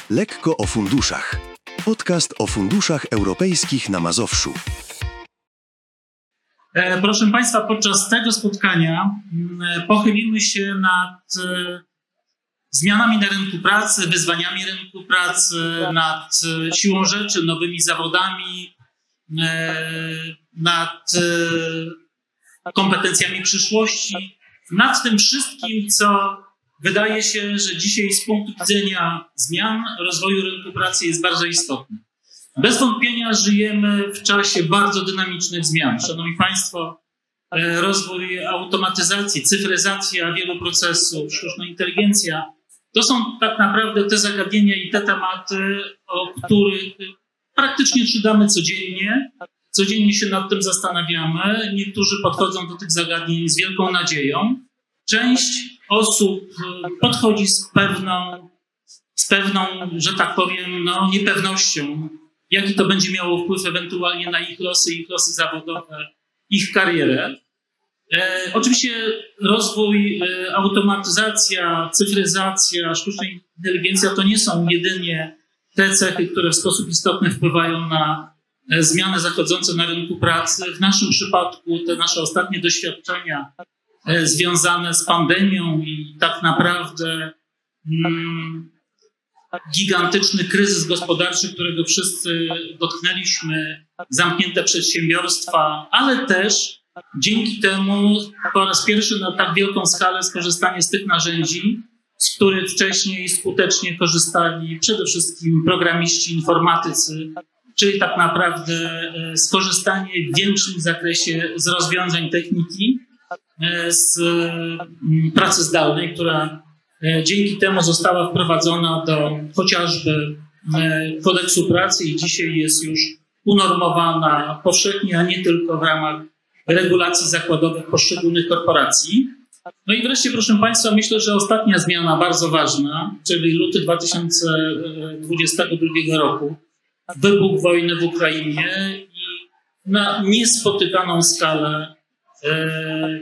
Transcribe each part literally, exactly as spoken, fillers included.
Lekko o funduszach. Podcast o funduszach europejskich na Mazowszu. Proszę Państwa, podczas tego spotkania pochylimy się nad zmianami na rynku pracy, wyzwaniami rynku pracy, nad siłą rzeczy, nowymi zawodami, nad kompetencjami przyszłości, nad tym wszystkim, co wydaje się, że dzisiaj z punktu widzenia zmian rozwoju rynku pracy jest bardzo istotne. Bez wątpienia żyjemy w czasie bardzo dynamicznych zmian. Szanowni Państwo, rozwój automatyzacji, cyfryzacja wielu procesów, sztuczna inteligencja, to są tak naprawdę te zagadnienia i te tematy, o których praktycznie czytamy codziennie. Codziennie się nad tym zastanawiamy. Niektórzy podchodzą do tych zagadnień z wielką nadzieją. Część osób podchodzi z pewną, z pewną, że tak powiem, no, niepewnością, jaki to będzie miało wpływ ewentualnie na ich losy, ich losy zawodowe, ich karierę. E, oczywiście rozwój, e, automatyzacja, cyfryzacja, sztuczna inteligencja to nie są jedynie te cechy, które w sposób istotny wpływają na e, zmiany zachodzące na rynku pracy. W naszym przypadku te nasze ostatnie doświadczenia e, związane z pandemią i tak naprawdę mm, gigantyczny kryzys gospodarczy, którego wszyscy dotknęliśmy, zamknięte przedsiębiorstwa, ale też dzięki temu po raz pierwszy na tak wielką skalę skorzystanie z tych narzędzi, z których wcześniej skutecznie korzystali przede wszystkim programiści, informatycy, czyli tak naprawdę skorzystanie w większym zakresie z rozwiązań techniki, z pracy zdalnej, która dzięki temu została wprowadzona do chociażby kodeksu pracy i dzisiaj jest już unormowana powszechnie, a nie tylko w ramach regulacji zakładowych poszczególnych korporacji. No i wreszcie, proszę Państwa, myślę, że ostatnia zmiana bardzo ważna, czyli luty dwa tysiące dwudziestego drugiego roku, wybuch wojny w Ukrainie i na niespotykaną skalę e,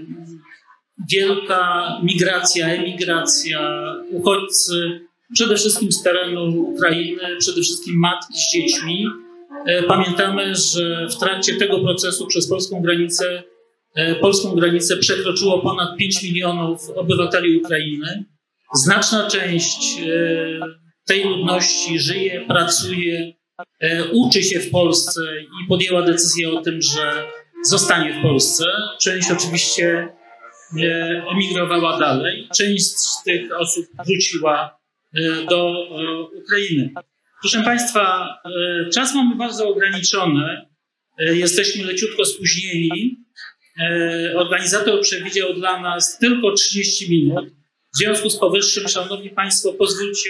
wielka migracja, emigracja, uchodźcy, przede wszystkim z terenu Ukrainy, przede wszystkim matki z dziećmi. Pamiętamy, że w trakcie tego procesu przez polską granicę, polską granicę przekroczyło ponad pięć milionów obywateli Ukrainy. Znaczna część tej ludności żyje, pracuje, uczy się w Polsce i podjęła decyzję o tym, że zostanie w Polsce. Część oczywiście emigrowała dalej. Część z tych osób wróciła do Ukrainy. Proszę Państwa, czas mamy bardzo ograniczony. Jesteśmy leciutko spóźnieni. Organizator przewidział dla nas tylko trzydzieści minut. W związku z powyższym, Szanowni Państwo, pozwólcie,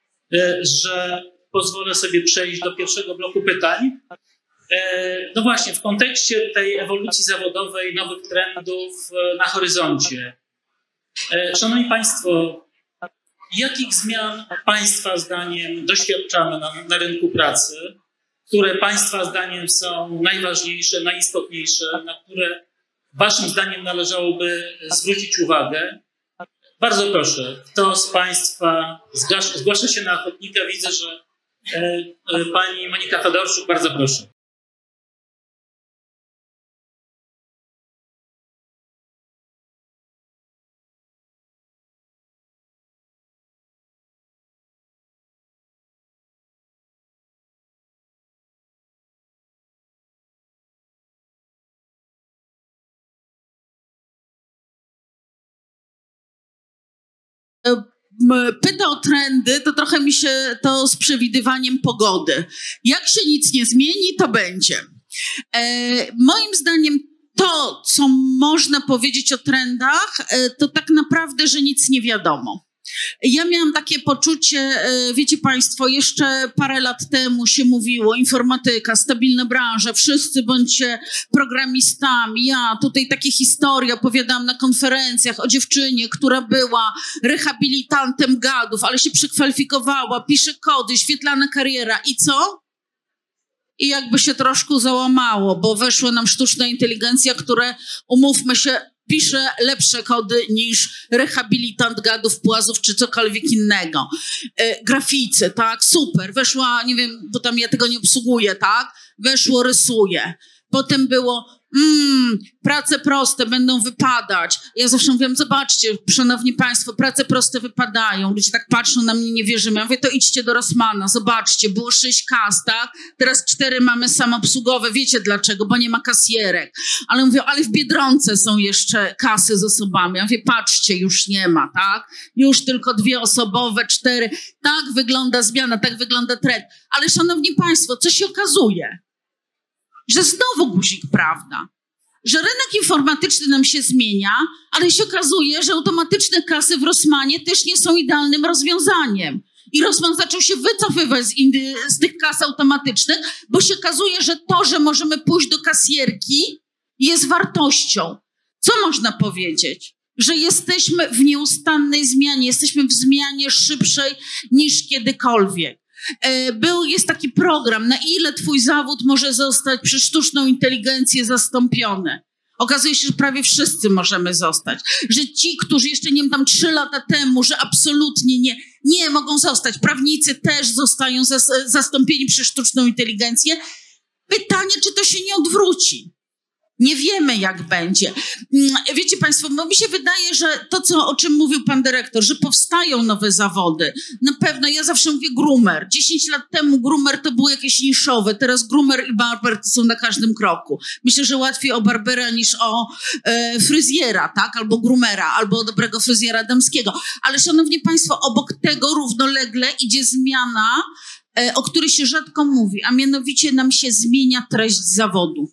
że pozwolę sobie przejść do pierwszego bloku pytań. No właśnie, w kontekście tej ewolucji zawodowej, nowych trendów na horyzoncie. Szanowni Państwo, jakich zmian Państwa zdaniem doświadczamy na, na rynku pracy, które Państwa zdaniem są najważniejsze, najistotniejsze, na które Waszym zdaniem należałoby zwrócić uwagę? Bardzo proszę, kto z Państwa zgłasza, zgłasza się na ochotnika? Widzę, że e, e, Pani Monika Fedorczuk, bardzo proszę. Pyta o trendy, to trochę mi się to z przewidywaniem pogody. Jak się nic nie zmieni, to będzie. E, moim zdaniem to, co można powiedzieć o trendach, e, to tak naprawdę, że nic nie wiadomo. Ja miałam takie poczucie, wiecie Państwo, jeszcze parę lat temu się mówiło, informatyka, stabilna branża, wszyscy bądźcie programistami. Ja tutaj takie historie opowiadałam na konferencjach o dziewczynie, która była rehabilitantem gadów, ale się przekwalifikowała, pisze kody, świetlana kariera i co? I jakby się troszkę załamało, bo weszła nam sztuczna inteligencja, które, umówmy się, pisze lepsze kody niż rehabilitant gadów, płazów czy cokolwiek innego. E, graficy, tak, super, weszła, nie wiem, bo tam ja tego nie obsługuję, tak, weszło, rysuje. Potem było, mmm, prace proste będą wypadać. Ja zawsze mówię, zobaczcie, szanowni państwo, prace proste wypadają. Ludzie tak patrzą na mnie, nie wierzymy. Ja mówię, to idźcie do Rossmana, zobaczcie, było sześć kas, tak? Teraz cztery mamy samoobsługowe. Wiecie dlaczego? Bo nie ma kasjerek. Ale mówię, ale w Biedronce są jeszcze kasy z osobami. Ja mówię, patrzcie, już nie ma, tak? Już tylko dwie osobowe, cztery. Tak wygląda zmiana, tak wygląda trend. Ale szanowni państwo, co się okazuje? Że znowu guzik prawda, że rynek informatyczny nam się zmienia, ale się okazuje, że automatyczne kasy w Rossmanie też nie są idealnym rozwiązaniem. I Rossmann zaczął się wycofywać z, indy, z tych kas automatycznych, bo się okazuje, że to, że możemy pójść do kasjerki, jest wartością. Co można powiedzieć? Że jesteśmy w nieustannej zmianie, jesteśmy w zmianie szybszej niż kiedykolwiek. Był, jest taki program, na ile twój zawód może zostać przez sztuczną inteligencję zastąpiony. Okazuje się, że prawie wszyscy możemy zostać. Że ci, którzy jeszcze, nie wiem, tam trzy lata temu, że absolutnie nie, nie mogą zostać. Prawnicy też zostają zas, zastąpieni przez sztuczną inteligencję. Pytanie, czy to się nie odwróci. Nie wiemy, jak będzie. Wiecie państwo, bo mi się wydaje, że to, co, o czym mówił pan dyrektor, że powstają nowe zawody. Na pewno, ja zawsze mówię groomer. dziesięć lat temu groomer to było jakieś niszowe. Teraz groomer i barber są na każdym kroku. Myślę, że łatwiej o barbera niż o e, fryzjera, tak? Albo groomera, albo o dobrego fryzjera damskiego. Ale szanowni państwo, obok tego równolegle idzie zmiana, e, o której się rzadko mówi, a mianowicie nam się zmienia treść zawodu.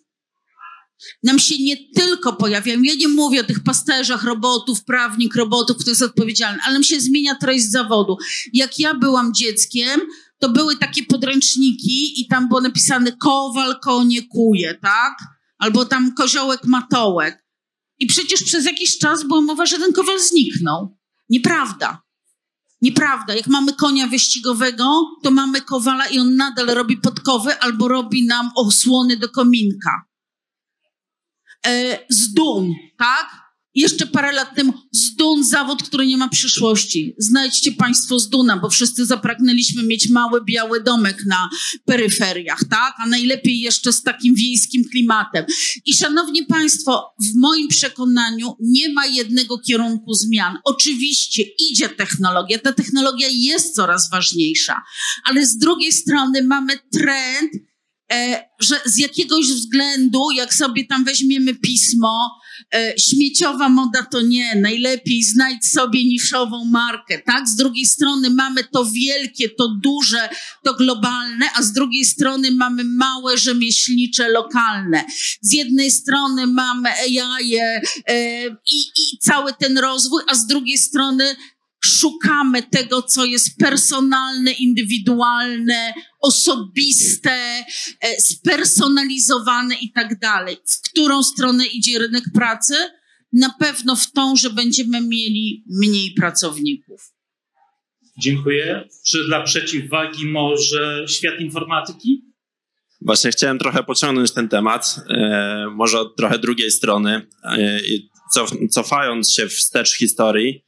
Nam się nie tylko pojawiają, ja nie mówię o tych pasterzach, robotów, prawnik, robotów, kto jest odpowiedzialny, ale nam się zmienia treść zawodu. Jak ja byłam dzieckiem, to były takie podręczniki i tam było napisane kowal konie kuje, tak? Albo tam koziołek matołek. I przecież przez jakiś czas była mowa, że ten kowal zniknął. Nieprawda. Nieprawda. Jak mamy konia wyścigowego, to mamy kowala i on nadal robi podkowy albo robi nam osłony do kominka. Z dun, tak? Jeszcze parę lat temu z dun zawód, który nie ma przyszłości. Znajdźcie państwo z duna, bo wszyscy zapragnęliśmy mieć mały, biały domek na peryferiach, tak? A najlepiej jeszcze z takim wiejskim klimatem. I szanowni państwo, w moim przekonaniu nie ma jednego kierunku zmian. Oczywiście idzie technologia, ta technologia jest coraz ważniejsza, ale z drugiej strony mamy trend, E, że z jakiegoś względu, jak sobie tam weźmiemy pismo, e, śmieciowa moda to nie, najlepiej znajdź sobie niszową markę, tak? Z drugiej strony mamy to wielkie, to duże, to globalne, a z drugiej strony mamy małe, rzemieślnicze, lokalne. Z jednej strony mamy A I e, i, i cały ten rozwój, a z drugiej strony szukamy tego, co jest personalne, indywidualne, osobiste, spersonalizowane i tak dalej. W którą stronę idzie rynek pracy? Na pewno w tą, że będziemy mieli mniej pracowników. Dziękuję. Czy dla przeciwwagi może świat informatyki? Właśnie chciałem trochę pociągnąć ten temat, e, może od trochę drugiej strony, e, cof, cofając się wstecz historii,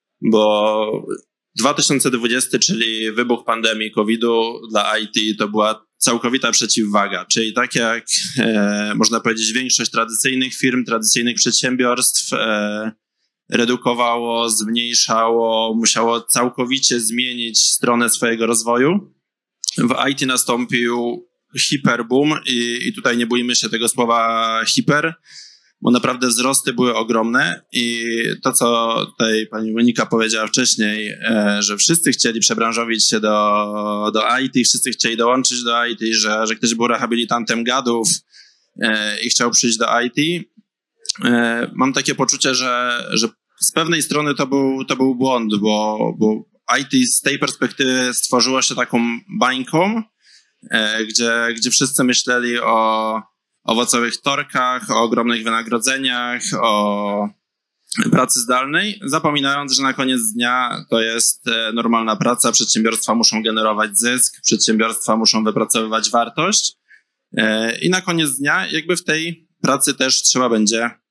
bo dwa tysiące dwudziesty, czyli wybuch pandemii kowida dla I T, to była całkowita przeciwwaga, czyli tak jak e, można powiedzieć większość tradycyjnych firm, tradycyjnych przedsiębiorstw e, redukowało, zmniejszało, musiało całkowicie zmienić stronę swojego rozwoju. W I T nastąpił hiperboom i, i tutaj nie bójmy się tego słowa hiper, bo naprawdę wzrosty były ogromne i to, co tutaj pani Monika powiedziała wcześniej, że wszyscy chcieli przebranżowić się do, do I T, wszyscy chcieli dołączyć do I T, że, że ktoś był rehabilitantem gadów i chciał przyjść do I T. Mam takie poczucie, że, że z pewnej strony to był, to był błąd, bo, bo I T z tej perspektywy stworzyło się taką bańką, gdzie, gdzie wszyscy myśleli o owocowych torkach, o ogromnych wynagrodzeniach, o pracy zdalnej, zapominając, że na koniec dnia to jest normalna praca, przedsiębiorstwa muszą generować zysk, przedsiębiorstwa muszą wypracowywać wartość i na koniec dnia jakby w tej pracy też trzeba będzie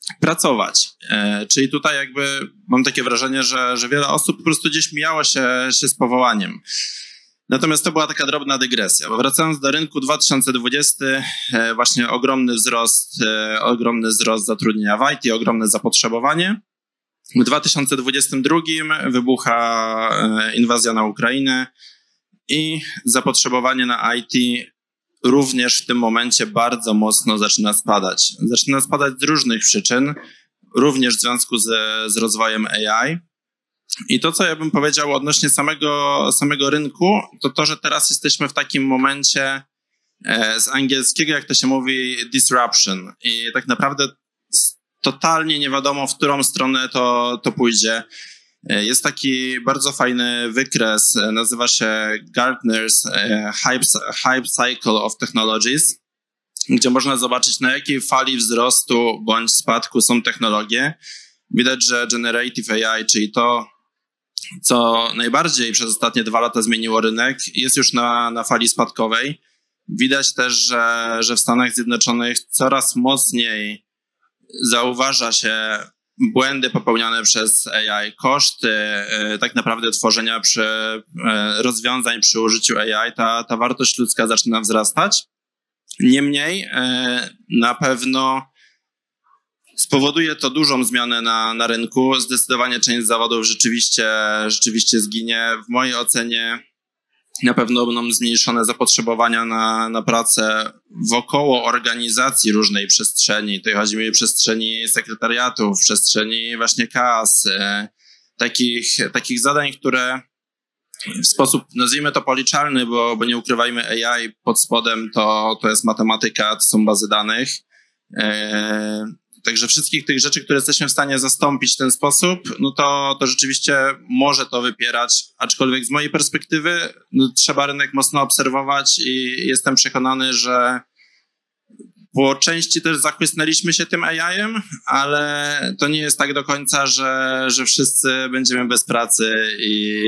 pracować. Czyli tutaj jakby mam takie wrażenie, że, że wiele osób po prostu gdzieś mijało się, się z powołaniem. Natomiast to była taka drobna dygresja, bo wracając do rynku dwa tysiące dwudziesty, właśnie ogromny wzrost, ogromny wzrost zatrudnienia w I T, ogromne zapotrzebowanie. W dwa tysiące dwudziestym drugim wybucha inwazja na Ukrainę i zapotrzebowanie na I T również w tym momencie bardzo mocno zaczyna spadać. Zaczyna spadać z różnych przyczyn, również w związku ze, z rozwojem A I. I to, co ja bym powiedział odnośnie samego, samego rynku, to to, że teraz jesteśmy w takim momencie e, z angielskiego, jak to się mówi, disruption. I tak naprawdę totalnie nie wiadomo, w którą stronę to, to pójdzie. E, jest taki bardzo fajny wykres, e, nazywa się Gartner's e, Hype, Hype Cycle of Technologies, gdzie można zobaczyć, na jakiej fali wzrostu bądź spadku są technologie. Widać, że Generative A I, czyli to, co najbardziej przez ostatnie dwa lata zmieniło rynek, jest już na, na fali spadkowej. Widać też, że, że w Stanach Zjednoczonych coraz mocniej zauważa się błędy popełniane przez A I, koszty e, tak naprawdę tworzenia przy, e, rozwiązań przy użyciu A I, ta, ta wartość ludzka zaczyna wzrastać. Niemniej e, na pewno spowoduje to dużą zmianę na, na rynku. Zdecydowanie część zawodów rzeczywiście, rzeczywiście zginie. W mojej ocenie na pewno będą zmniejszone zapotrzebowania na, na pracę wokoło organizacji różnej przestrzeni. Tutaj chodzi mi o przestrzeni sekretariatów, przestrzeni właśnie kas, e, takich, takich zadań, które w sposób, nazwijmy to policzalny, bo, bo nie ukrywajmy, A I pod spodem to, to jest matematyka, to są bazy danych. E, Także wszystkich tych rzeczy, które jesteśmy w stanie zastąpić w ten sposób, no to, to rzeczywiście może to wypierać, aczkolwiek z mojej perspektywy no, trzeba rynek mocno obserwować i jestem przekonany, że po części też zachłysnęliśmy się tym A I-em, ale to nie jest tak do końca, że, że wszyscy będziemy bez pracy i,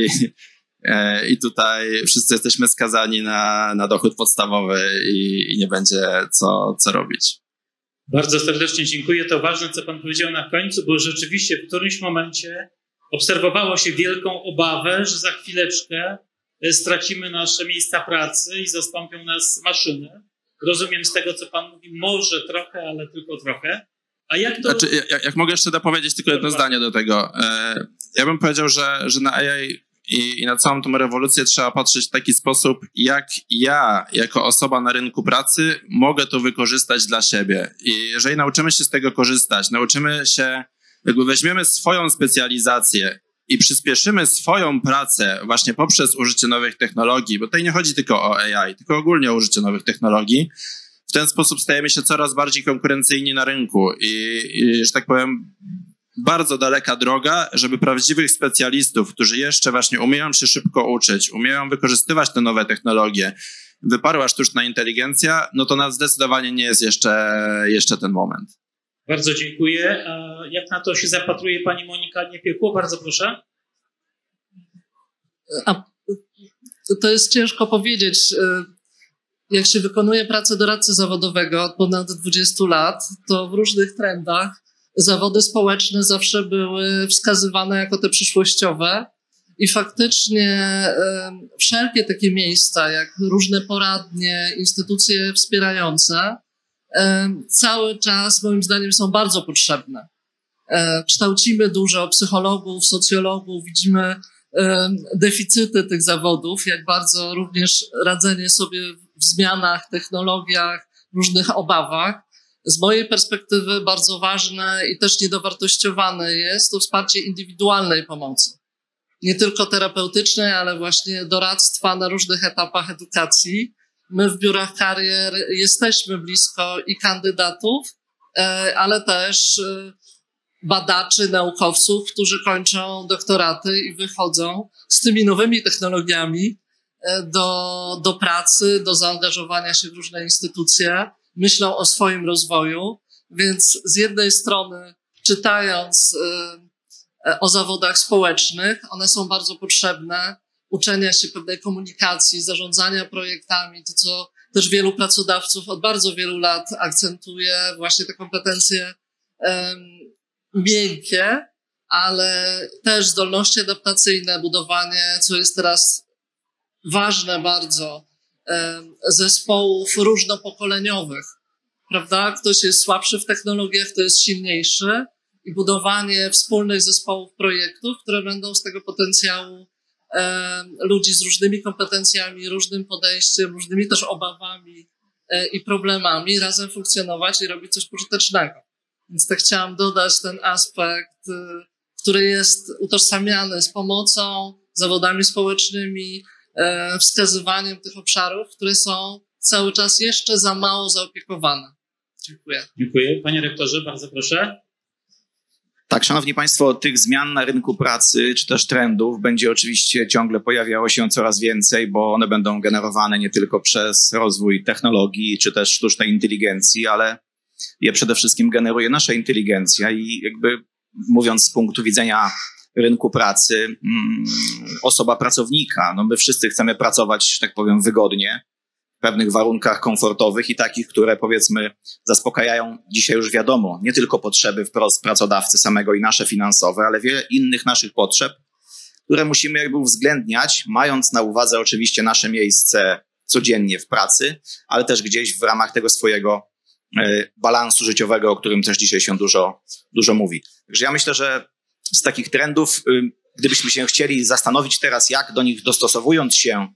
i tutaj wszyscy jesteśmy skazani na, na dochód podstawowy i, i nie będzie co, co robić. Bardzo serdecznie dziękuję. To ważne, co pan powiedział na końcu, bo rzeczywiście w którymś momencie obserwowało się wielką obawę, że za chwileczkę stracimy nasze miejsca pracy i zastąpią nas maszyny. Rozumiem z tego, co pan mówi, może trochę, ale tylko trochę. A jak to... Znaczy, jak, jak mogę jeszcze dopowiedzieć tylko jedno zdanie do tego. Ja bym powiedział, że, że na A I i, i na całą tą rewolucję trzeba patrzeć w taki sposób, jak ja, jako osoba na rynku pracy, mogę to wykorzystać dla siebie. I jeżeli nauczymy się z tego korzystać, nauczymy się, jakby weźmiemy swoją specjalizację i przyspieszymy swoją pracę właśnie poprzez użycie nowych technologii, bo tutaj nie chodzi tylko o A I, tylko ogólnie o użycie nowych technologii, w ten sposób stajemy się coraz bardziej konkurencyjni na rynku i, i że tak powiem, bardzo daleka droga, żeby prawdziwych specjalistów, którzy jeszcze właśnie umieją się szybko uczyć, umieją wykorzystywać te nowe technologie, wyparła sztuczna inteligencja, no to na zdecydowanie nie jest jeszcze, jeszcze ten moment. Bardzo dziękuję. A jak na to się zapatruje pani Monika Niepiekło? Bardzo proszę. A to jest ciężko powiedzieć. Jak się wykonuje pracę doradcy zawodowego od ponad dwudziestu lat, to w różnych trendach zawody społeczne zawsze były wskazywane jako te przyszłościowe i faktycznie e, wszelkie takie miejsca, jak różne poradnie, instytucje wspierające, e, cały czas moim zdaniem są bardzo potrzebne. E, kształcimy dużo psychologów, socjologów, widzimy e, deficyty tych zawodów, jak bardzo również radzenie sobie w zmianach, technologiach, różnych obawach. Z mojej perspektywy bardzo ważne i też niedowartościowane jest to wsparcie indywidualnej pomocy. Nie tylko terapeutycznej, ale właśnie doradztwa na różnych etapach edukacji. My w biurach karier jesteśmy blisko i kandydatów, ale też badaczy, naukowców, którzy kończą doktoraty i wychodzą z tymi nowymi technologiami do, do pracy, do zaangażowania się w różne instytucje. Myślą o swoim rozwoju, więc z jednej strony czytając y, o zawodach społecznych, one są bardzo potrzebne, uczenia się pewnej komunikacji, zarządzania projektami, to co też wielu pracodawców od bardzo wielu lat akcentuje, właśnie te kompetencje um, miękkie, ale też zdolności adaptacyjne, budowanie, co jest teraz ważne bardzo, um, zespołów różnopokoleniowych, prawda? Ktoś jest słabszy w technologiach, kto jest silniejszy i budowanie wspólnych zespołów projektów, które będą z tego potencjału e, ludzi z różnymi kompetencjami, różnym podejściem, różnymi też obawami e, i problemami razem funkcjonować i robić coś pożytecznego. Więc tak chciałam dodać ten aspekt, e, który jest utożsamiany z pomocą, zawodami społecznymi, e, wskazywaniem tych obszarów, które są cały czas jeszcze za mało zaopiekowane. Dziękuję. Dziękuję. Panie rektorze, bardzo proszę. Tak, szanowni państwo, tych zmian na rynku pracy, czy też trendów będzie oczywiście ciągle pojawiało się coraz więcej, bo one będą generowane nie tylko przez rozwój technologii, czy też sztucznej inteligencji, ale je przede wszystkim generuje nasza inteligencja i jakby mówiąc z punktu widzenia rynku pracy, osoba pracownika, no my wszyscy chcemy pracować, że tak powiem, wygodnie, w pewnych warunkach komfortowych i takich, które powiedzmy zaspokajają dzisiaj już wiadomo, nie tylko potrzeby wprost pracodawcy samego i nasze finansowe, ale wiele innych naszych potrzeb, które musimy jakby uwzględniać, mając na uwadze oczywiście nasze miejsce codziennie w pracy, ale też gdzieś w ramach tego swojego y, balansu życiowego, o którym też dzisiaj się dużo, dużo mówi. Także ja myślę, że z takich trendów, y, gdybyśmy się chcieli zastanowić teraz, jak do nich dostosowując się,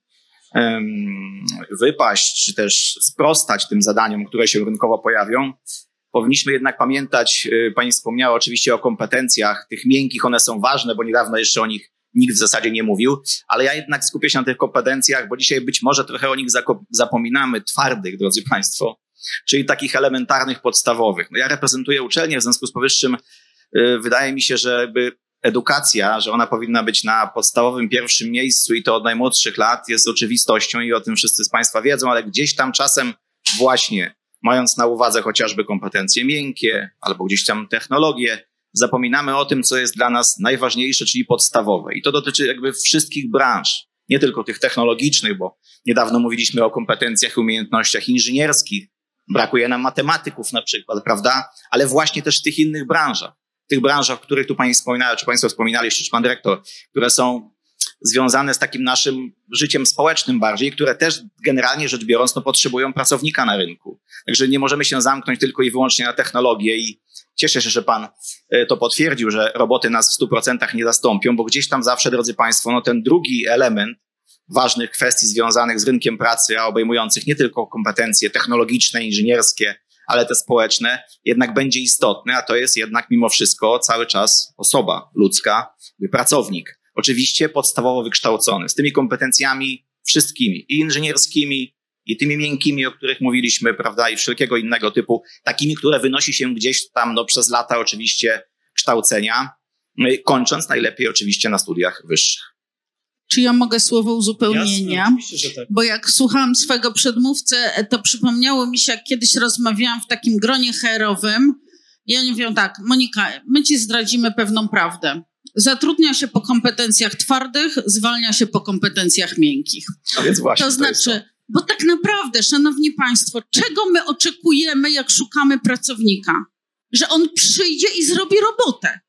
wypaść, czy też sprostać tym zadaniom, które się rynkowo pojawią, powinniśmy jednak pamiętać, pani wspomniała oczywiście o kompetencjach, tych miękkich, one są ważne, bo niedawno jeszcze o nich nikt w zasadzie nie mówił, ale ja jednak skupię się na tych kompetencjach, bo dzisiaj być może trochę o nich zapominamy, twardych, drodzy państwo, czyli takich elementarnych, podstawowych. No ja reprezentuję uczelnię, w związku z powyższym wydaje mi się, że jakby edukacja, że ona powinna być na podstawowym pierwszym miejscu i to od najmłodszych lat jest oczywistością i o tym wszyscy z państwa wiedzą, ale gdzieś tam czasem właśnie, mając na uwadze chociażby kompetencje miękkie albo gdzieś tam technologie, zapominamy o tym, co jest dla nas najważniejsze, czyli podstawowe. I to dotyczy jakby wszystkich branż, nie tylko tych technologicznych, bo niedawno mówiliśmy o kompetencjach i umiejętnościach inżynierskich. Brakuje nam matematyków na przykład, prawda? Ale właśnie też w tych innych branżach. W tych branżach, o których tu pani wspominała, czy państwo wspominaliście, czy pan dyrektor, które są związane z takim naszym życiem społecznym bardziej, które też generalnie rzecz biorąc no, potrzebują pracownika na rynku. Także nie możemy się zamknąć tylko i wyłącznie na technologię i cieszę się, że pan to potwierdził, że roboty nas w stu procentach nie zastąpią, bo gdzieś tam zawsze, drodzy państwo, no ten drugi element ważnych kwestii związanych z rynkiem pracy, a obejmujących nie tylko kompetencje technologiczne, inżynierskie, ale te społeczne, jednak będzie istotny, a to jest jednak mimo wszystko cały czas osoba ludzka, pracownik. Oczywiście podstawowo wykształcony, z tymi kompetencjami wszystkimi, i inżynierskimi, i tymi miękkimi, o których mówiliśmy, prawda, i wszelkiego innego typu, takimi, które wynosi się gdzieś tam no, przez lata oczywiście kształcenia, kończąc najlepiej oczywiście na studiach wyższych. Czy ja mogę słowo uzupełnienia? Jasne, oczywiście, że tak. Bo jak słuchałam swego przedmówcę, to przypomniało mi się, jak kiedyś rozmawiałam w takim gronie H R-owym. I oni mówią tak, Monika, my ci zdradzimy pewną prawdę. Zatrudnia się po kompetencjach twardych, zwalnia się po kompetencjach miękkich. A więc właśnie, to znaczy, to bo tak naprawdę, szanowni państwo, czego my oczekujemy, jak szukamy pracownika? Że on przyjdzie i zrobi robotę.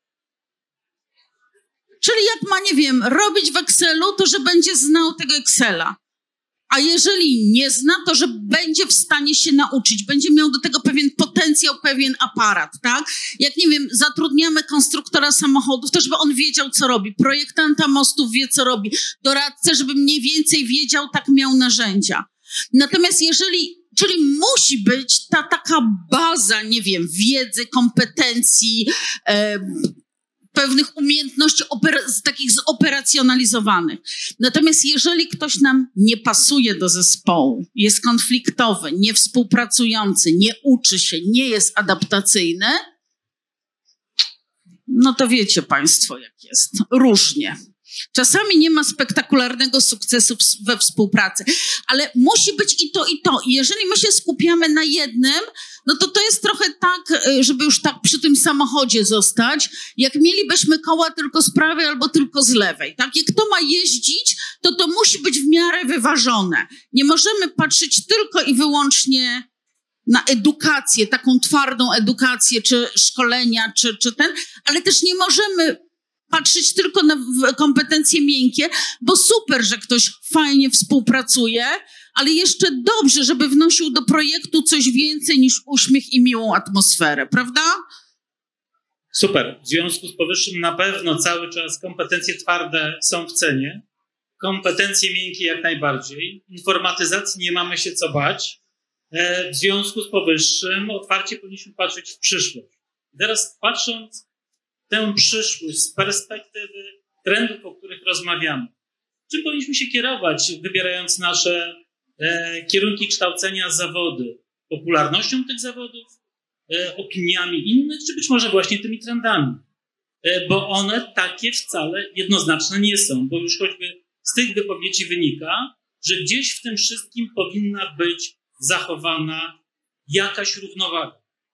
Czyli jak ma, nie wiem, robić w Excelu, to że będzie znał tego Excela. A jeżeli nie zna, to że będzie w stanie się nauczyć. Będzie miał do tego pewien potencjał, pewien aparat, tak? Jak, nie wiem, zatrudniamy konstruktora samochodów, to żeby on wiedział, co robi. Projektanta mostów wie, co robi. Doradcę, żeby mniej więcej wiedział, tak miał narzędzia. Natomiast jeżeli, czyli musi być ta taka baza, nie wiem, wiedzy, kompetencji, e, pewnych umiejętności oper- takich zoperacjonalizowanych. Natomiast jeżeli ktoś nam nie pasuje do zespołu, jest konfliktowy, niewspółpracujący, nie uczy się, nie jest adaptacyjny, no to wiecie państwo, jak jest. Różnie. Czasami nie ma spektakularnego sukcesu w, we współpracy, ale musi być i to, i to. I jeżeli my się skupiamy na jednym, no to to jest trochę tak, żeby już tak przy tym samochodzie zostać, jak mielibyśmy koła tylko z prawej albo tylko z lewej. Tak? Jak kto ma jeździć, to to musi być w miarę wyważone. Nie możemy patrzeć tylko i wyłącznie na edukację, taką twardą edukację, czy szkolenia, czy, czy ten, ale też nie możemy patrzeć tylko na kompetencje miękkie, bo super, że ktoś fajnie współpracuje, ale jeszcze dobrze, żeby wnosił do projektu coś więcej niż uśmiech i miłą atmosferę, prawda? Super. W związku z powyższym na pewno cały czas kompetencje twarde są w cenie, kompetencje miękkie jak najbardziej. Informatyzacji nie mamy się co bać. W związku z powyższym otwarcie powinniśmy patrzeć w przyszłość. Teraz patrząc w tę przyszłość z perspektywy trendów, o których rozmawiamy, czym powinniśmy się kierować, wybierając nasze e, kierunki kształcenia, zawody? Popularnością tych zawodów, e, opiniami innych, czy być może właśnie tymi trendami? E, bo one takie wcale jednoznaczne nie są, bo już choćby z tych wypowiedzi wynika, że gdzieś w tym wszystkim powinna być zachowana jakaś równowaga.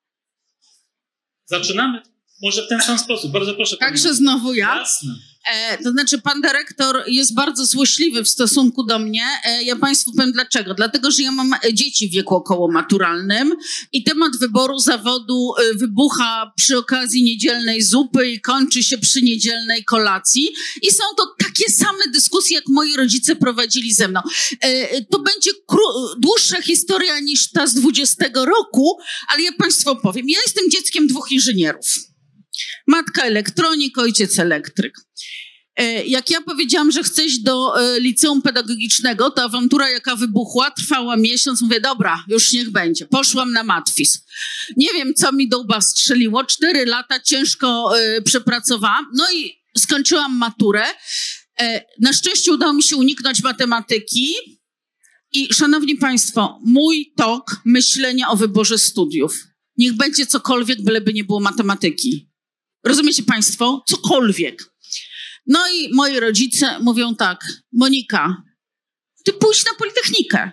Zaczynamy może w ten sam sposób. Bardzo proszę. Także znowu ja. Jasne. E, to znaczy pan dyrektor jest bardzo złośliwy w stosunku do mnie. E, ja państwu powiem dlaczego. Dlatego, że ja mam dzieci w wieku okołomaturalnym i temat wyboru zawodu e, wybucha przy okazji niedzielnej zupy i kończy się przy niedzielnej kolacji. I są to takie same dyskusje, jak moi rodzice prowadzili ze mną. E, to będzie kró- dłuższa historia niż ta z dwudziestego roku, ale ja państwu opowiem. Ja jestem dzieckiem dwóch inżynierów. Matka elektronik, ojciec elektryk. Jak ja powiedziałam, że chcę iść do liceum pedagogicznego, to awantura jaka wybuchła, trwała miesiąc. Mówię, dobra, już niech będzie. Poszłam na matwiz. Nie wiem, co mi do łba strzeliło. Cztery lata ciężko y, przepracowałam. No i skończyłam maturę. E, na szczęście udało mi się uniknąć matematyki. I szanowni państwo, mój tok myślenia o wyborze studiów. Niech będzie cokolwiek, byleby nie było matematyki. Rozumiecie państwo? Cokolwiek. No i moi rodzice mówią tak, Monika, ty pójdź na Politechnikę.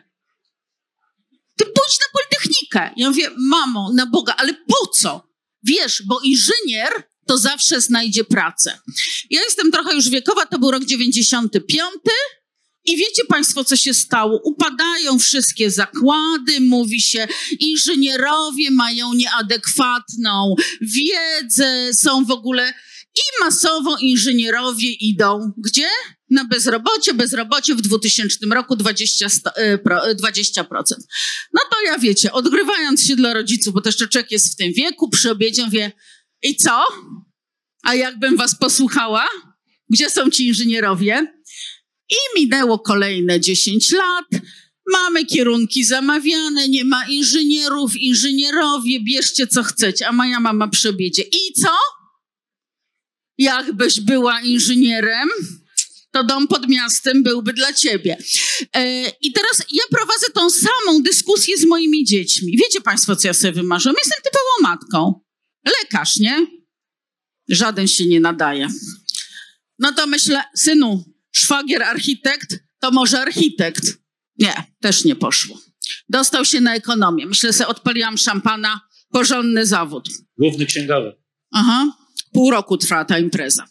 Ty pójdź na Politechnikę. Ja mówię, mamo, na Boga, ale po co? Wiesz, bo inżynier to zawsze znajdzie pracę. Ja jestem trochę już wiekowa, to był rok dziewięćdziesiąty piąty. I wiecie państwo, co się stało? Upadają wszystkie zakłady, mówi się, inżynierowie mają nieadekwatną wiedzę, są w ogóle... I masowo inżynierowie idą. Gdzie? Na bezrobocie. Bezrobocie w dwutysięcznym roku dwadzieścia procent. No to ja wiecie, odgrywając się dla rodziców, bo też człowiek jest w tym wieku, przy obiedzie mówię, i co? A jakbym was posłuchała? Gdzie są ci inżynierowie? I minęło kolejne dziesięć lat. Mamy kierunki zamawiane, nie ma inżynierów, inżynierowie, bierzcie co chcecie. A moja mama przy obiedzie. I co? Jakbyś była inżynierem, to dom pod miastem byłby dla ciebie. E, I teraz ja prowadzę tą samą dyskusję z moimi dziećmi. Wiecie państwo, co ja sobie wymarzyłam? Jestem typową matką. Lekarz, nie? Żaden się nie nadaje. No to myślę, synu, szwagier architekt, to może architekt. Nie, też nie poszło. Dostał się na ekonomię. Myślę sobie, odpaliłam szampana, porządny zawód. Główny księgowy. Aha. Pół roku trwa ta impreza.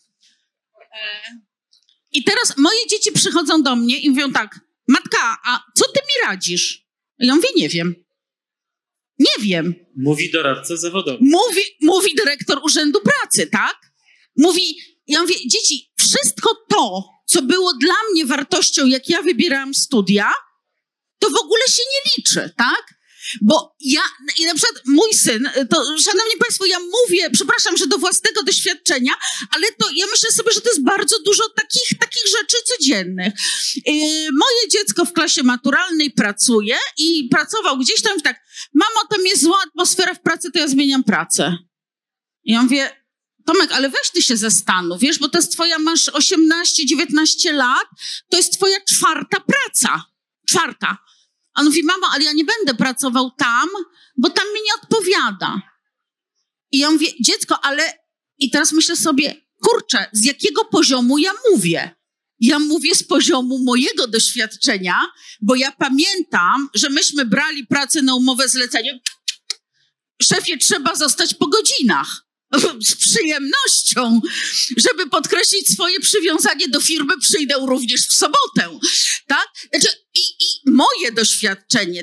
I teraz moje dzieci przychodzą do mnie i mówią tak, matka, a co ty mi radzisz? Ja mówię, nie wiem. Nie wiem. Mówi doradca zawodowy. Mówi, mówi dyrektor Urzędu Pracy, tak? Mówi, ja mówię, dzieci, wszystko to, co było dla mnie wartością, jak ja wybierałam studia, to w ogóle się nie liczy, tak? Bo ja, i na przykład mój syn, to szanowni państwo, ja mówię, przepraszam, że do własnego doświadczenia, ale to ja myślę sobie, że to jest bardzo dużo takich, takich rzeczy codziennych. Yy, moje dziecko w klasie maturalnej pracuje i pracował gdzieś tam i tak, mamo, tam jest zła atmosfera w pracy, to ja zmieniam pracę. I ja mówię, Tomek, ale weź ty się zastanów, wiesz, bo to jest twoja, masz osiemnaście dziewiętnaście lat, to jest twoja czwarta praca. Czwarta. A on mówi, mamo, ale ja nie będę pracował tam, bo tam mi nie odpowiada. I ja mówię, dziecko, ale... I teraz myślę sobie, kurczę, z jakiego poziomu ja mówię? Ja mówię z poziomu mojego doświadczenia, bo ja pamiętam, że myśmy brali pracę na umowę zlecenia. Szefie, trzeba zostać po godzinach. Z przyjemnością, żeby podkreślić swoje przywiązanie do firmy, przyjdę również w sobotę, tak? Znaczy, i, i moje doświadczenie, tak?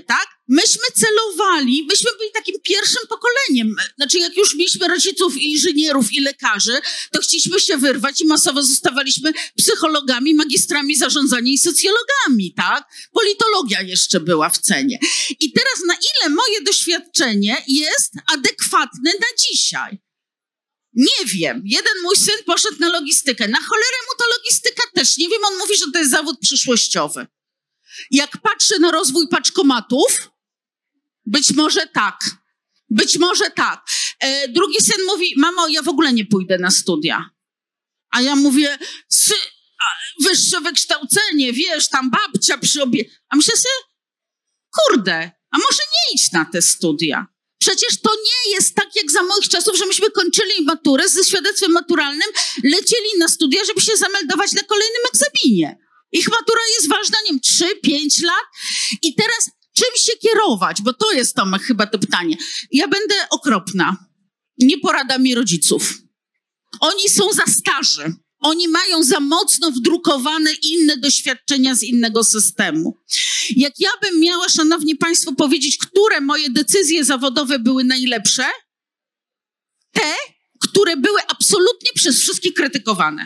Myśmy celowali, myśmy byli takim pierwszym pokoleniem. Znaczy, jak już mieliśmy rodziców i inżynierów i lekarzy, to chcieliśmy się wyrwać i masowo zostawaliśmy psychologami, magistrami zarządzania i socjologami, tak? Politologia jeszcze była w cenie. I teraz na ile moje doświadczenie jest adekwatne na dzisiaj? Nie wiem. Jeden mój syn poszedł na logistykę. Na cholerę mu ta logistyka też. Nie wiem, on mówi, że to jest zawód przyszłościowy. Jak patrzę na rozwój paczkomatów, być może tak. Być może tak. E, drugi syn mówi, mamo, ja w ogóle nie pójdę na studia. A ja mówię, sy, a, wyższe wykształcenie, wiesz, tam babcia przy obie... A myślę sobie, kurde, a może nie idź na te studia. Przecież to nie jest tak jak za moich czasów, że myśmy kończyli maturę ze świadectwem maturalnym, lecieli na studia, żeby się zameldować na kolejnym egzaminie. Ich matura jest ważna, nie wiem, trzy, pięć lat. I teraz czym się kierować? Bo to jest, Tomek, chyba to pytanie. Ja będę okropna. Nie porada mi rodziców. Oni są za starzy. Oni mają za mocno wdrukowane inne doświadczenia z innego systemu. Jak ja bym miała, szanowni państwo, powiedzieć, które moje decyzje zawodowe były najlepsze, te, które były absolutnie przez wszystkich krytykowane.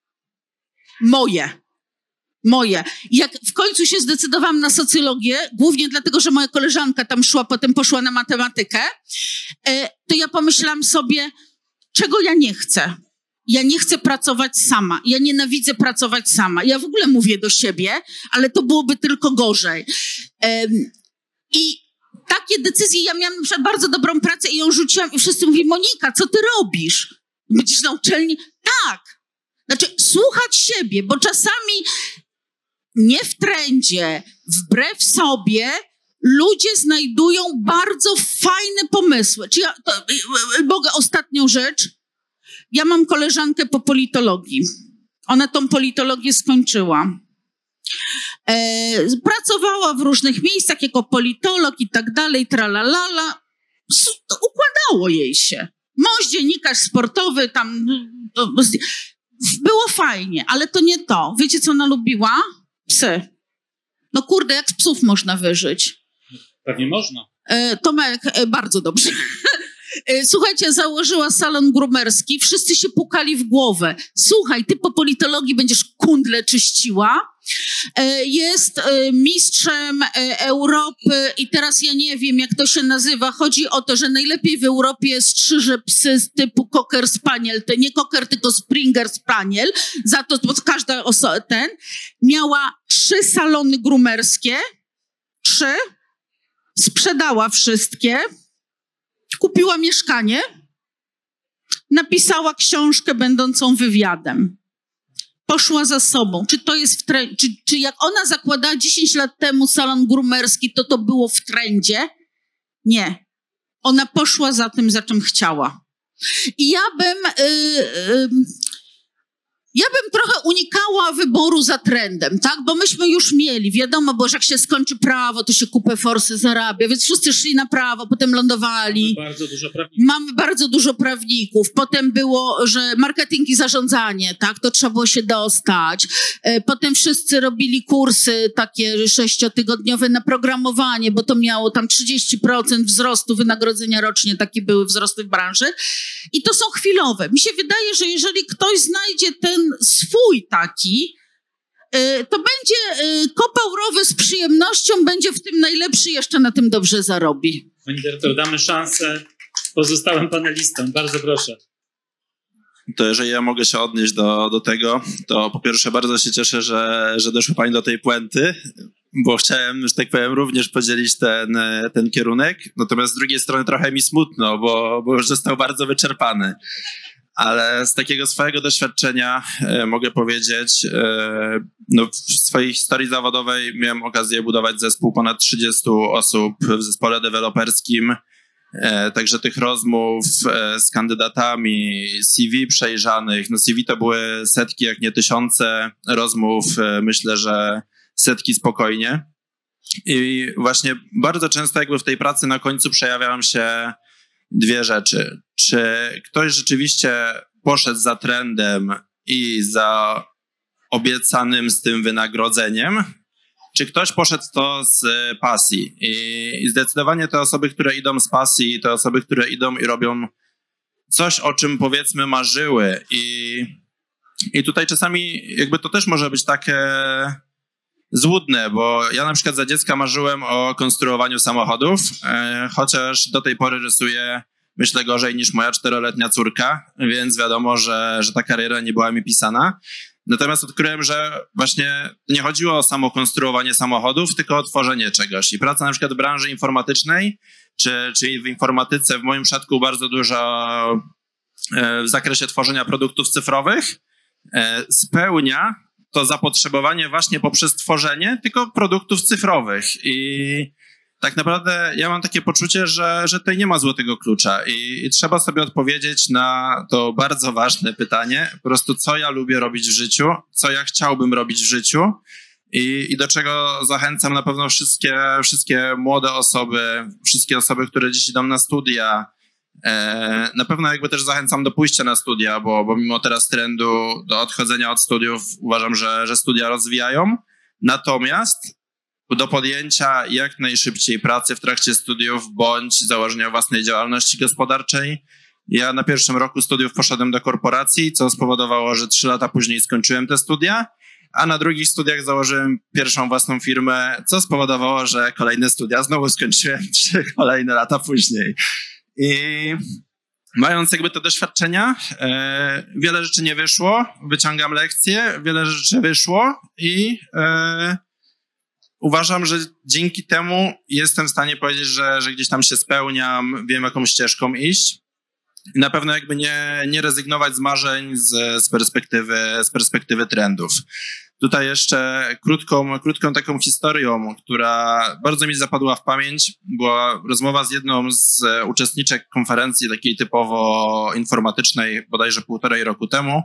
Moje. Moje. Jak w końcu się zdecydowałam na socjologię, głównie dlatego, że moja koleżanka tam szła, potem poszła na matematykę, to ja pomyślałam sobie, czego ja nie chcę. Ja nie chcę pracować sama. Ja nienawidzę pracować sama. Ja w ogóle mówię do siebie, ale to byłoby tylko gorzej. I takie decyzje, ja miałam na przykład bardzo dobrą pracę i ją rzuciłam i wszyscy mówili, Monika, co ty robisz? Będziesz na uczelni? Tak. Znaczy, słuchać siebie, bo czasami nie w trendzie, wbrew sobie, ludzie znajdują bardzo fajne pomysły. Czy ja, to, mogę ostatnią rzecz? Ja mam koleżankę po politologii. Ona tą politologię skończyła. E, pracowała w różnych miejscach jako politolog i tak dalej, tralalala. Układało jej się. Mąż dziennikarz sportowy, tam było fajnie, ale to nie to. Wiecie, co ona lubiła? Psy. No kurde, jak z psów można wyżyć? Pewnie można. E, Tomek, e, bardzo dobrze. Słuchajcie, założyła salon grumerski, wszyscy się pukali w głowę. Słuchaj, ty po politologii będziesz kundle czyściła. Jest mistrzem Europy i teraz ja nie wiem, jak to się nazywa. Chodzi o to, że najlepiej w Europie strzyże psy z typu Cocker Spaniel. To nie Cocker, tylko Springer Spaniel. Za to bo każda osoba ten miała trzy salony grumerskie. Trzy. Sprzedała wszystkie. Kupiła mieszkanie, napisała książkę będącą wywiadem. Poszła za sobą. Czy to jest w trendzie? Czy, czy jak ona zakładała dziesięć lat temu salon grumerski, to to było w trendzie? Nie. Ona poszła za tym, za czym chciała. I ja bym... Yy, yy, Ja bym trochę unikała wyboru za trendem, tak? Bo myśmy już mieli, wiadomo, bo że jak się skończy prawo, to się kupę forsy zarabia, więc wszyscy szli na prawo, potem lądowali. Mamy bardzo dużo prawników. Mamy bardzo dużo prawników. Potem było, że marketing i zarządzanie, tak? To trzeba było się dostać. Potem wszyscy robili kursy takie sześciotygodniowe na programowanie, bo to miało tam trzydzieści procent wzrostu wynagrodzenia rocznie, takie były wzrosty w branży. I to są chwilowe. Mi się wydaje, że jeżeli ktoś znajdzie ten swój taki, to będzie kopał rowy z przyjemnością, będzie w tym najlepszy, jeszcze na tym dobrze zarobi. Pani dyrektor, damy szansę pozostałym panelistom. Bardzo proszę. To jeżeli ja mogę się odnieść do, do tego, to po pierwsze bardzo się cieszę, że, że doszła pani do tej puenty, bo chciałem, że tak powiem, również podzielić ten, ten kierunek. Natomiast z drugiej strony trochę mi smutno, bo, bo już został bardzo wyczerpany. Ale z takiego swojego doświadczenia e, mogę powiedzieć, e, no w swojej historii zawodowej miałem okazję budować zespół ponad trzydziestu osób w zespole deweloperskim. E, także tych rozmów e, z kandydatami, C V przejrzanych, no C V to były setki, jak nie tysiące rozmów, e, myślę, że setki spokojnie. I właśnie bardzo często jakby w tej pracy na końcu przejawiają się dwie rzeczy. Czy ktoś rzeczywiście poszedł za trendem i za obiecanym z tym wynagrodzeniem, czy ktoś poszedł to z pasji. I zdecydowanie te osoby, które idą z pasji, te osoby, które idą i robią coś, o czym powiedzmy marzyły. I, i tutaj czasami jakby to też może być takie złudne, bo ja na przykład za dziecka marzyłem o konstruowaniu samochodów, e, chociaż do tej pory rysuję, myślę, gorzej niż moja czteroletnia córka, więc wiadomo, że, że ta kariera nie była mi pisana. Natomiast odkryłem, że właśnie nie chodziło o samo konstruowanie samochodów, tylko o tworzenie czegoś. I praca na przykład w branży informatycznej, czy, czy w informatyce, w moim przypadku bardzo dużo e, w zakresie tworzenia produktów cyfrowych, e, spełnia to zapotrzebowanie właśnie poprzez tworzenie tylko produktów cyfrowych. I tak naprawdę ja mam takie poczucie, że, że tutaj nie ma złotego klucza i, i trzeba sobie odpowiedzieć na to bardzo ważne pytanie, po prostu co ja lubię robić w życiu, co ja chciałbym robić w życiu i, i do czego zachęcam na pewno wszystkie, wszystkie młode osoby, wszystkie osoby, które dziś idą na studia. E, na pewno jakby też zachęcam do pójścia na studia, bo, bo mimo teraz trendu do odchodzenia od studiów uważam, że, że studia rozwijają. Natomiast do podjęcia jak najszybciej pracy w trakcie studiów bądź założenia własnej działalności gospodarczej. Ja na pierwszym roku studiów poszedłem do korporacji, co spowodowało, że trzy lata później skończyłem te studia, a na drugich studiach założyłem pierwszą własną firmę, co spowodowało, że kolejne studia znowu skończyłem trzy kolejne lata później. I mając jakby te doświadczenia, e, wiele rzeczy nie wyszło, wyciągam lekcje, wiele rzeczy wyszło i e, uważam, że dzięki temu jestem w stanie powiedzieć, że, że gdzieś tam się spełniam, wiem jaką ścieżką iść i na pewno jakby nie, nie rezygnować z marzeń z, z, perspektywy, z perspektywy trendów. Tutaj jeszcze krótką, krótką taką historią, która bardzo mi zapadła w pamięć, była rozmowa z jedną z uczestniczek konferencji takiej typowo informatycznej, bodajże półtorej roku temu.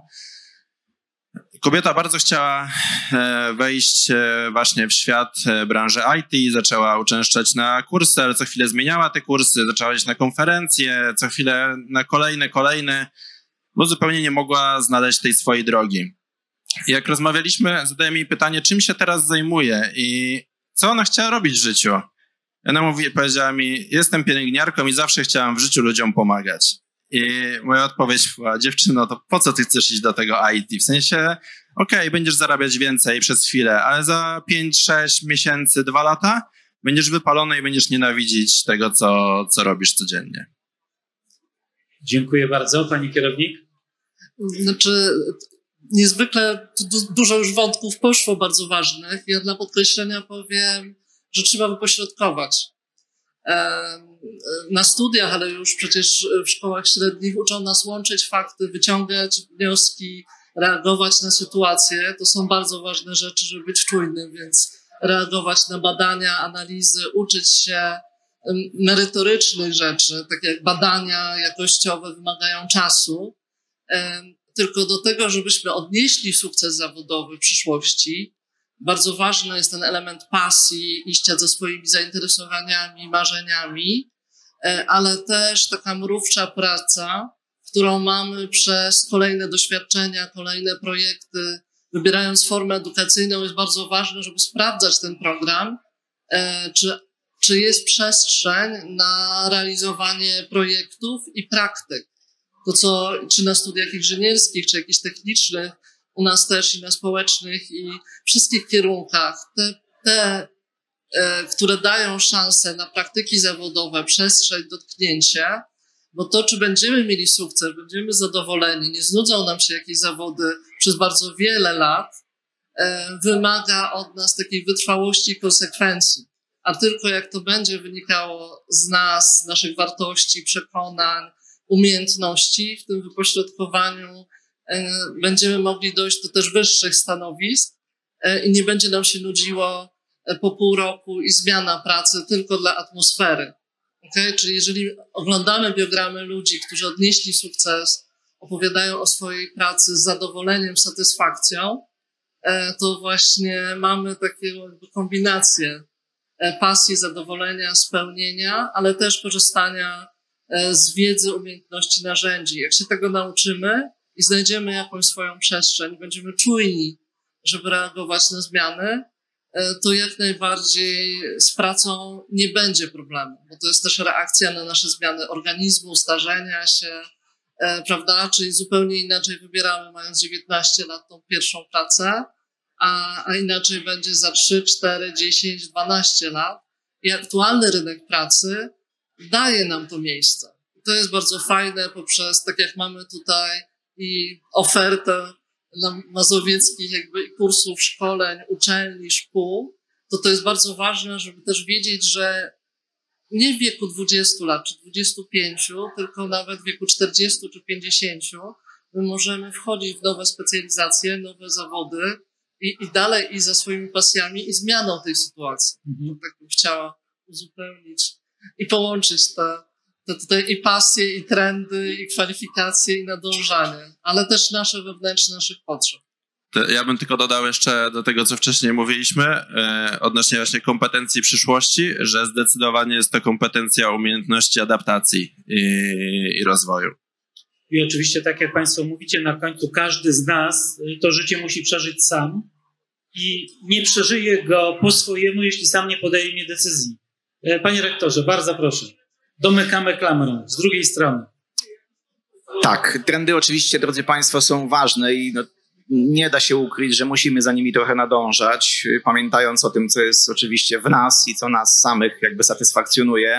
Kobieta bardzo chciała wejść właśnie w świat branży I T, zaczęła uczęszczać na kursy, ale co chwilę zmieniała te kursy, zaczęła iść na konferencje, co chwilę na kolejne, kolejne, bo zupełnie nie mogła znaleźć tej swojej drogi. Jak rozmawialiśmy, zadałem jej pytanie, czym się teraz zajmuje i co ona chciała robić w życiu. Ona mówi, powiedziała mi, jestem pielęgniarką i zawsze chciałam w życiu ludziom pomagać. I moja odpowiedź była, dziewczyno, to po co ty chcesz iść do tego I T? W sensie, okej, okay, będziesz zarabiać więcej przez chwilę, ale za pięć, sześć miesięcy, dwa lata będziesz wypalony i będziesz nienawidzić tego, co, co robisz codziennie. Dziękuję bardzo. Pani kierownik? Znaczy, niezwykle du- dużo już wątków poszło bardzo ważnych. Ja dla podkreślenia powiem, że trzeba wypośrodkować. Na studiach, ale już przecież w szkołach średnich uczą nas łączyć fakty, wyciągać wnioski, reagować na sytuacje. To są bardzo ważne rzeczy, żeby być czujnym, więc reagować na badania, analizy, uczyć się merytorycznych rzeczy, tak jak badania jakościowe wymagają czasu. Tylko do tego, żebyśmy odnieśli sukces zawodowy w przyszłości, bardzo ważny jest ten element pasji, iścia ze swoimi zainteresowaniami, marzeniami, ale też taka mrówcza praca, którą mamy przez kolejne doświadczenia, kolejne projekty. Wybierając formę edukacyjną jest bardzo ważne, żeby sprawdzać ten program, czy, czy jest przestrzeń na realizowanie projektów i praktyk. To co, czy na studiach inżynierskich, czy jakichś technicznych, u nas też i na społecznych i wszystkich kierunkach, te, te e, które dają szansę na praktyki zawodowe, przestrzeń, dotknięcie, bo to, czy będziemy mieli sukces, będziemy zadowoleni, nie znudzą nam się jakieś zawody przez bardzo wiele lat, e, wymaga od nas takiej wytrwałości i konsekwencji. A tylko jak to będzie wynikało z nas, z naszych wartości, przekonań, umiejętności, w tym wypośrodkowaniu będziemy mogli dojść do też wyższych stanowisk i nie będzie nam się nudziło po pół roku i zmiana pracy tylko dla atmosfery. Okay? Czyli jeżeli oglądamy biogramy ludzi, którzy odnieśli sukces, opowiadają o swojej pracy z zadowoleniem, satysfakcją, to właśnie mamy taką kombinację pasji, zadowolenia, spełnienia, ale też korzystania z wiedzy, umiejętności, narzędzi. Jak się tego nauczymy i znajdziemy jakąś swoją przestrzeń, będziemy czujni, żeby reagować na zmiany, to jak najbardziej z pracą nie będzie problemu, bo to jest też reakcja na nasze zmiany organizmu, starzenia się, prawda? Czyli zupełnie inaczej wybieramy, mając dziewiętnaście lat, tą pierwszą pracę, a, a inaczej będzie za trzy, cztery, dziesięć, dwanaście lat. I aktualny rynek pracy daje nam to miejsce. To jest bardzo fajne poprzez, tak jak mamy tutaj i ofertę mazowieckich jakby kursów, szkoleń, uczelni, szkół, to to jest bardzo ważne, żeby też wiedzieć, że nie w wieku dwudziestu lat czy dwudziestu pięciu, tylko nawet w wieku czterdziestu czy pięćdziesięciu my możemy wchodzić w nowe specjalizacje, nowe zawody i, i dalej i za swoimi pasjami i zmianą tej sytuacji. Mhm. Tak bym chciała uzupełnić i połączyć te, te tutaj i pasje, i trendy, i kwalifikacje, i nadążanie, ale też nasze wewnętrzne, naszych potrzeb. Ja bym tylko dodał jeszcze do tego, co wcześniej mówiliśmy, e, odnośnie właśnie kompetencji przyszłości, że zdecydowanie jest to kompetencja umiejętności adaptacji i, i rozwoju. I oczywiście, tak jak Państwo mówicie, na końcu każdy z nas to życie musi przeżyć sam i nie przeżyje go po swojemu, jeśli sam nie podejmie decyzji. Panie rektorze, bardzo proszę. Domykamy klamrą z drugiej strony. Tak, trendy oczywiście, drodzy Państwo, są ważne i no, nie da się ukryć, że musimy za nimi trochę nadążać, pamiętając o tym, co jest oczywiście w nas i co nas samych jakby satysfakcjonuje.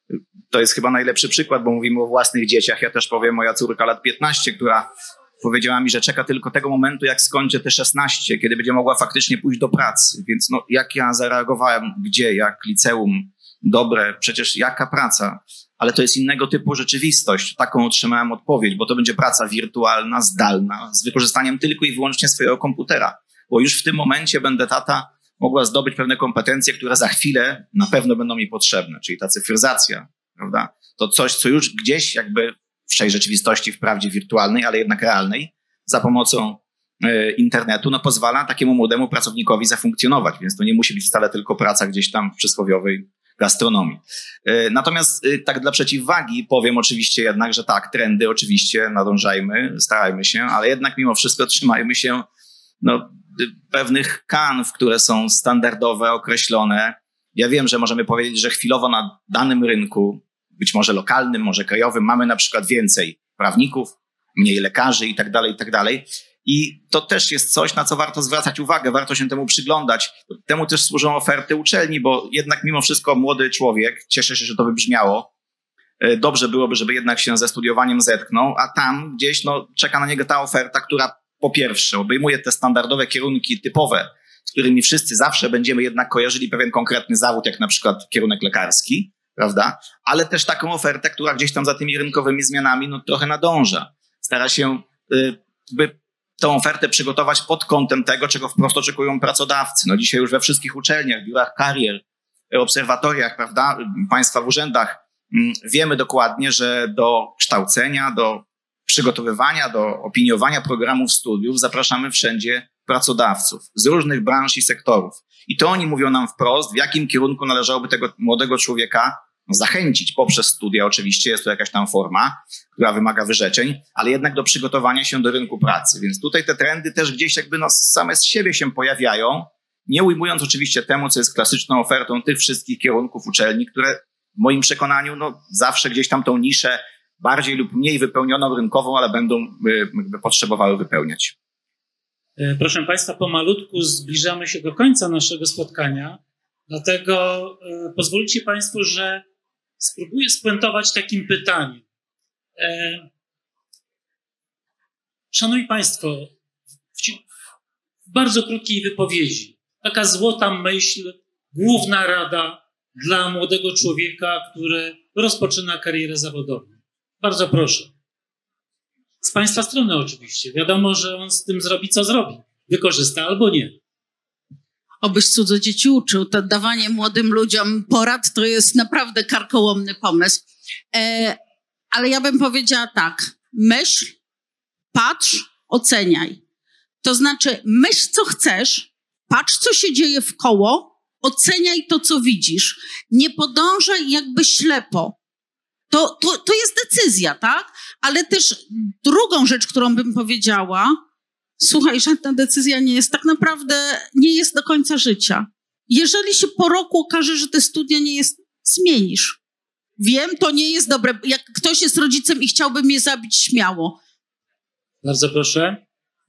To jest chyba najlepszy przykład, bo mówimy o własnych dzieciach. Ja też powiem, moja córka lat piętnaście, która powiedziała mi, że czeka tylko tego momentu, jak skończę te szesnaście, kiedy będzie mogła faktycznie pójść do pracy. Więc no, jak ja zareagowałem, gdzie, jak liceum, dobre, przecież jaka praca? Ale to jest innego typu rzeczywistość. Taką otrzymałem odpowiedź, bo to będzie praca wirtualna, zdalna, z wykorzystaniem tylko i wyłącznie swojego komputera. Bo już w tym momencie będę tata mogła zdobyć pewne kompetencje, które za chwilę na pewno będą mi potrzebne, czyli ta cyfryzacja, prawda? To coś, co już gdzieś jakby w tej rzeczywistości wprawdzie wirtualnej, ale jednak realnej, za pomocą y, internetu, no pozwala takiemu młodemu pracownikowi zafunkcjonować, więc to nie musi być wcale tylko praca gdzieś tam w przysłowiowej gastronomii. Y, natomiast y, tak dla przeciwwagi powiem oczywiście jednak, że tak, trendy oczywiście nadążajmy, starajmy się, ale jednak mimo wszystko trzymajmy się no, pewnych kanw, które są standardowe, określone. Ja wiem, że możemy powiedzieć, że chwilowo na danym rynku, być może lokalnym, może krajowym, mamy na przykład więcej prawników, mniej lekarzy i tak dalej, i tak dalej. I to też jest coś, na co warto zwracać uwagę, warto się temu przyglądać. Temu też służą oferty uczelni, bo jednak mimo wszystko młody człowiek, cieszę się, że to wybrzmiało, dobrze byłoby, żeby jednak się ze studiowaniem zetknął, a tam gdzieś no, czeka na niego ta oferta, która po pierwsze obejmuje te standardowe kierunki typowe, z którymi wszyscy zawsze będziemy jednak kojarzyli pewien konkretny zawód, jak na przykład kierunek lekarski, prawda? Ale też taką ofertę, która gdzieś tam za tymi rynkowymi zmianami no, trochę nadąża. Stara się y, by tą ofertę przygotować pod kątem tego, czego wprost oczekują pracodawcy. No dzisiaj już we wszystkich uczelniach, biurach karier, obserwatoriach, prawda, państwa w urzędach mm, wiemy dokładnie, że do kształcenia, do przygotowywania, do opiniowania programów studiów zapraszamy wszędzie pracodawców z różnych branż i sektorów. I to oni mówią nam wprost, w jakim kierunku należałoby tego młodego człowieka zachęcić poprzez studia. Oczywiście jest to jakaś tam forma, która wymaga wyrzeczeń, ale jednak do przygotowania się do rynku pracy. Więc tutaj te trendy też gdzieś jakby no same z siebie się pojawiają, nie ujmując oczywiście temu, co jest klasyczną ofertą tych wszystkich kierunków uczelni, które w moim przekonaniu no, zawsze gdzieś tam tą niszę bardziej lub mniej wypełnioną rynkową, ale będą jakby potrzebowały wypełniać. Proszę Państwa, pomalutku zbliżamy się do końca naszego spotkania, dlatego e, pozwolicie Państwo, że spróbuję spuentować takim pytaniem. E, Szanowni Państwo, w, w bardzo krótkiej wypowiedzi, taka złota myśl, główna rada dla młodego człowieka, który rozpoczyna karierę zawodową. Bardzo proszę. Z Państwa strony oczywiście. Wiadomo, że on z tym zrobi, co zrobi. Wykorzysta albo nie. Obyś cudze dzieci uczył. To dawanie młodym ludziom porad to jest naprawdę karkołomny pomysł. E, ale ja bym powiedziała tak. Myśl, patrz, oceniaj. To znaczy myśl, co chcesz, patrz, co się dzieje wkoło, oceniaj to, co widzisz. Nie podążaj jakby ślepo. To, to, to jest decyzja, tak? Ale też drugą rzecz, którą bym powiedziała, słuchaj, żadna decyzja nie jest tak naprawdę, nie jest do końca życia. Jeżeli się po roku okaże, że te studia nie jest, zmienisz. Wiem, to nie jest dobre. Jak ktoś jest rodzicem i chciałby mnie zabić, śmiało. Bardzo proszę.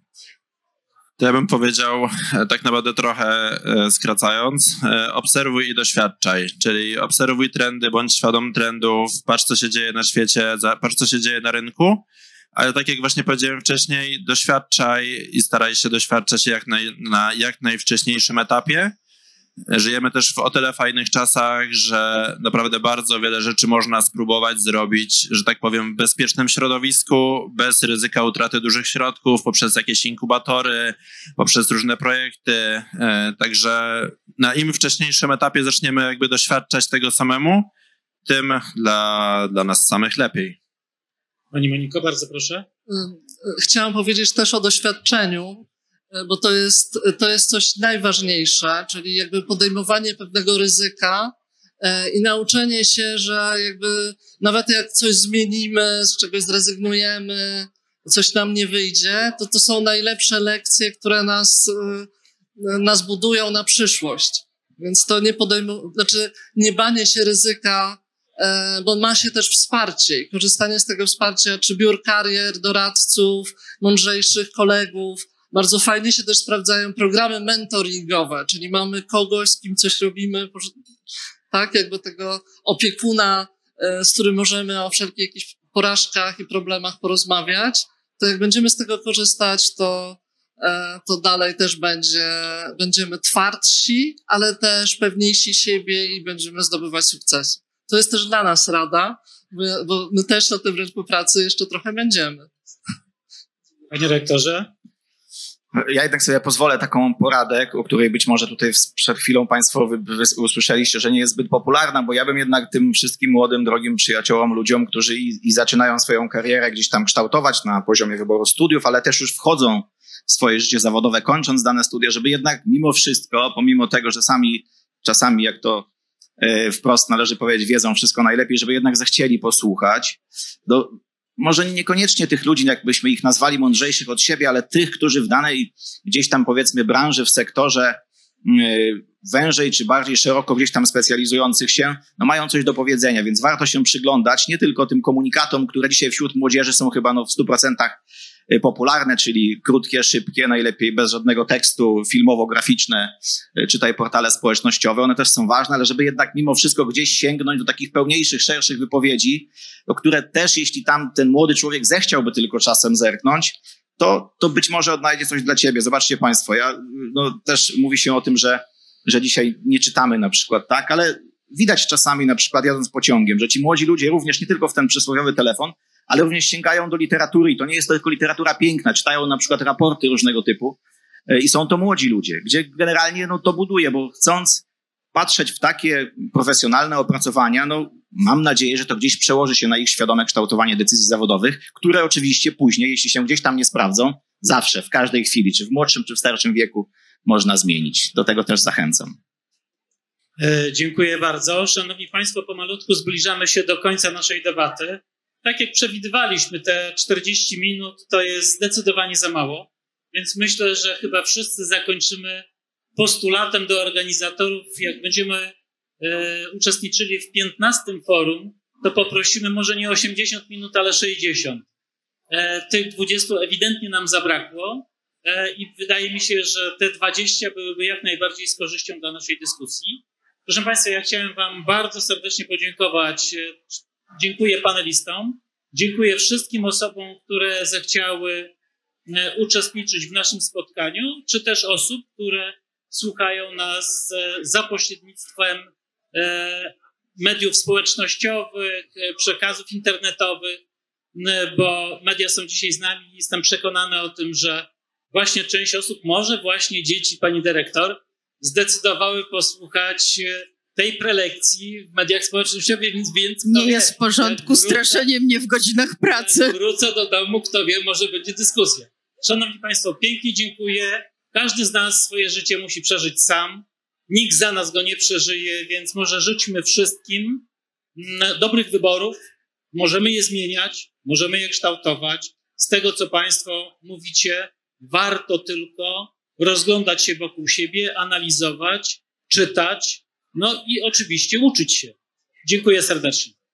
To ja bym powiedział, tak naprawdę trochę skracając, obserwuj i doświadczaj, czyli obserwuj trendy, bądź świadom trendów, patrz co się dzieje na świecie, patrz co się dzieje na rynku, ale tak jak właśnie powiedziałem wcześniej, doświadczaj i staraj się doświadczać jak naj, na jak najwcześniejszym etapie. Żyjemy też w o tyle fajnych czasach, że naprawdę bardzo wiele rzeczy można spróbować zrobić, że tak powiem, w bezpiecznym środowisku, bez ryzyka utraty dużych środków, poprzez jakieś inkubatory, poprzez różne projekty. Także na im wcześniejszym etapie zaczniemy jakby doświadczać tego samemu, tym dla, dla nas samych lepiej. Pani Moniko, bardzo proszę. Chciałam powiedzieć też o doświadczeniu, bo to jest, to jest coś najważniejsze, czyli jakby podejmowanie pewnego ryzyka e, i nauczenie się, że jakby nawet jak coś zmienimy, z czegoś zrezygnujemy, coś nam nie wyjdzie, to to są najlepsze lekcje, które nas, e, nas budują na przyszłość. Więc to nie podejmowanie, znaczy nie banie się ryzyka, e, bo ma się też wsparcie i korzystanie z tego wsparcia, czy biur karier, doradców, mądrzejszych kolegów. Bardzo fajnie się też sprawdzają programy mentoringowe, czyli mamy kogoś, z kim coś robimy, tak, jakby tego opiekuna, z którym możemy o wszelkich jakichś porażkach i problemach porozmawiać, to jak będziemy z tego korzystać, to, to dalej też będzie, będziemy twardsi, ale też pewniejsi siebie i będziemy zdobywać sukcesy. To jest też dla nas rada, bo my też na tym rynku pracy jeszcze trochę będziemy. Panie rektorze? Ja jednak sobie pozwolę taką poradę, o której być może tutaj przed chwilą Państwo wy, wy usłyszeliście, że nie jest zbyt popularna, bo ja bym jednak tym wszystkim młodym, drogim przyjaciołom, ludziom, którzy i, i zaczynają swoją karierę gdzieś tam kształtować na poziomie wyboru studiów, ale też już wchodzą w swoje życie zawodowe, kończąc dane studia, żeby jednak mimo wszystko, pomimo tego, że sami czasami, jak to e, wprost należy powiedzieć, wiedzą wszystko najlepiej, żeby jednak zechcieli posłuchać, do, może niekoniecznie tych ludzi, jakbyśmy ich nazwali mądrzejszych od siebie, ale tych, którzy w danej gdzieś tam powiedzmy branży, w sektorze yy, wężej czy bardziej szeroko gdzieś tam specjalizujących się, no mają coś do powiedzenia, więc warto się przyglądać nie tylko tym komunikatom, które dzisiaj wśród młodzieży są chyba no w stu procentach popularne, czyli krótkie, szybkie, najlepiej bez żadnego tekstu, filmowo-graficzne, czytaj portale społecznościowe. One też są ważne, ale żeby jednak mimo wszystko gdzieś sięgnąć do takich pełniejszych, szerszych wypowiedzi, o które też, jeśli tam ten młody człowiek zechciałby tylko czasem zerknąć, to, to być może odnajdzie coś dla ciebie. Zobaczcie Państwo, ja, no, też mówi się o tym, że, że dzisiaj nie czytamy na przykład, tak, ale widać czasami na przykład jadąc pociągiem, że ci młodzi ludzie również nie tylko w ten przysłowiowy telefon, ale również sięgają do literatury i to nie jest tylko literatura piękna, czytają na przykład raporty różnego typu i są to młodzi ludzie, gdzie generalnie no, to buduje, bo chcąc patrzeć w takie profesjonalne opracowania, no mam nadzieję, że to gdzieś przełoży się na ich świadome kształtowanie decyzji zawodowych, które oczywiście później, jeśli się gdzieś tam nie sprawdzą, zawsze, w każdej chwili, czy w młodszym, czy w starszym wieku można zmienić. Do tego też zachęcam. E, dziękuję bardzo. Szanowni Państwo, pomalutku zbliżamy się do końca naszej debaty. Tak jak przewidywaliśmy, te czterdzieści minut to jest zdecydowanie za mało, więc myślę, że chyba wszyscy zakończymy postulatem do organizatorów. Jak będziemy e, uczestniczyli w piętnastym forum, to poprosimy może nie osiemdziesiąt minut, ale sześćdziesiąt. E, tych dwudziestu ewidentnie nam zabrakło e, i wydaje mi się, że te dwadzieścia byłyby jak najbardziej z korzyścią dla naszej dyskusji. Proszę Państwa, ja chciałem Wam bardzo serdecznie podziękować. Dziękuję panelistom, dziękuję wszystkim osobom, które zechciały uczestniczyć w naszym spotkaniu, czy też osób, które słuchają nas za pośrednictwem mediów społecznościowych, przekazów internetowych, bo media są dzisiaj z nami i jestem przekonany o tym, że właśnie część osób, może właśnie dzieci pani dyrektor, zdecydowały posłuchać tej prelekcji w mediach społecznościowych, więc, więc nie wie, jest w porządku wrócę, straszenie mnie w godzinach pracy. Wrócę do domu, kto wie, może będzie dyskusja. Szanowni Państwo, pięknie dziękuję. Każdy z nas swoje życie musi przeżyć sam. Nikt za nas go nie przeżyje, więc może życzmy wszystkim dobrych wyborów. Możemy je zmieniać, możemy je kształtować. Z tego, co Państwo mówicie, warto tylko rozglądać się wokół siebie, analizować czytać, no i oczywiście uczyć się. Dziękuję serdecznie.